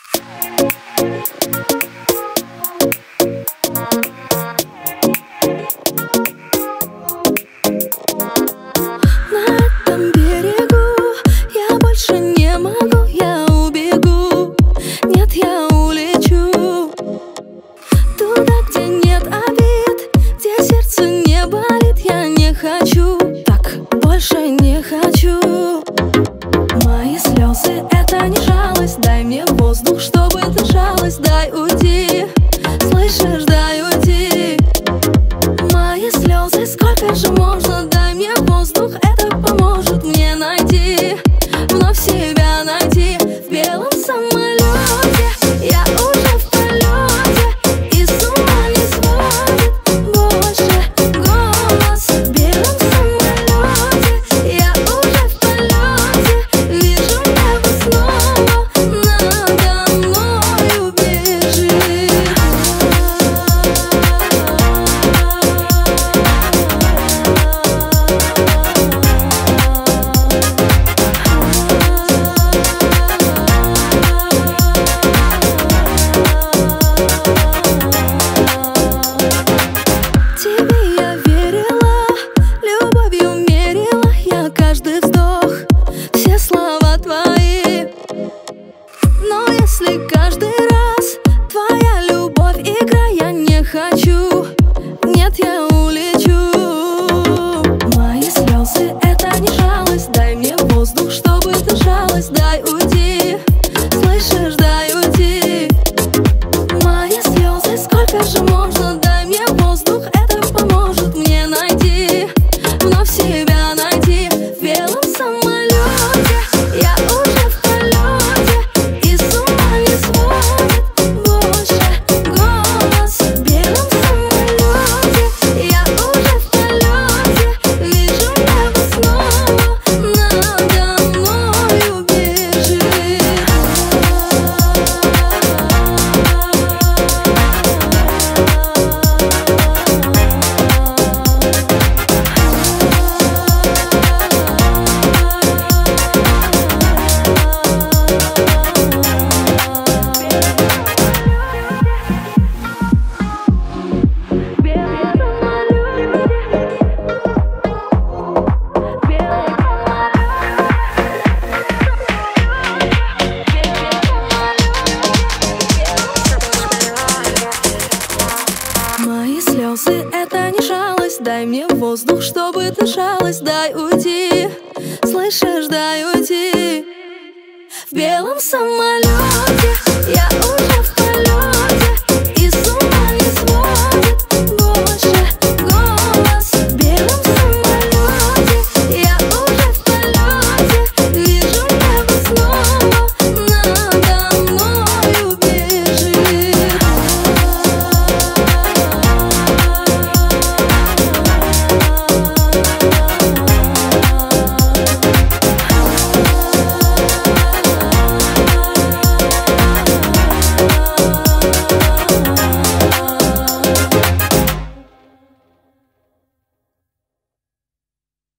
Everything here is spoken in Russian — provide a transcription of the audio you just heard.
Мои слезы — это не жалость. Дай мне воздух, чтобы дышалось. Дай уйти, слышишь, дай уйти. Мои слезы, сколько же можно? Дай мне воздух, это поможет мне найти, вновь себя найти. В белом самолете я уже в полете, и с ума не сводит больше голос. В белом самолете я уже в полете, вижу небо снова надо мною бежит. Тебе я верила, любовью мерила я каждый вздох, все слова твои. Но если каждый раз твоя любовь игра, я не хочу, нет, я улечу. Мои слезы — это не жалость. Дай мне воздух, чтобы дышалось. Дай уйти, слышишь, дай уйти. Мои слезы, сколько же можно? Дай мне воздух, это поможет мне найти, вновь себя найти. В белом самолете я уже в полете, и с ума не сводит больше голос. В белом самолете я уже в полете, вижу небо снова надо мною бежит. Мои слезы — это не жалость. Дай мне воздух, чтобы дышалось. Дай уйти, слышишь, дай уйти. В белом самолете